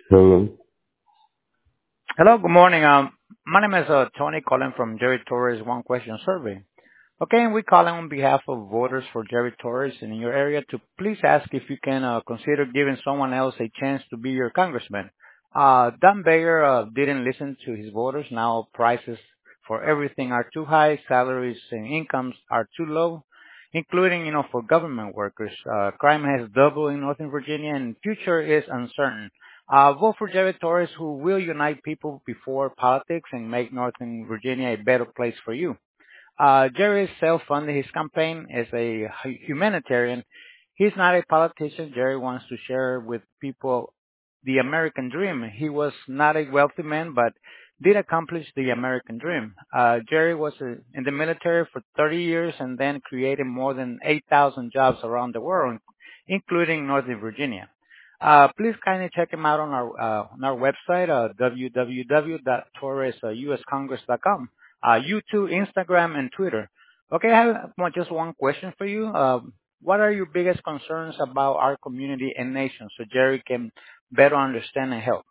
Hello. Hello, good morning. My name is Tony calling from Jerry Torres One Question Survey. Okay, and we calling on behalf of voters for Jerry Torres in your area to please ask if you can consider giving someone else a chance to be your congressman. Dan Bayer didn't listen to his voters. Now prices for everything are too high, salaries and incomes are too low, including, for government workers. Crime has doubled in Northern Virginia and future is uncertain. Vote for Jerry Torres, who will unite people before politics and make Northern Virginia a better place for you. Jerry is self-funding his campaign as a humanitarian. He's not a politician. Jerry wants to share with people the American dream. He was not a wealthy man, but did accomplish the American dream. Jerry was in the military for 30 years and then created more than 8,000 jobs around the world, including Northern Virginia. Please kindly check him out on our website, www.torresuscongress.com, YouTube, Instagram, and Twitter. Okay, I have just one question for you. What are your biggest concerns about our community and nation so Jerry can better understand and help?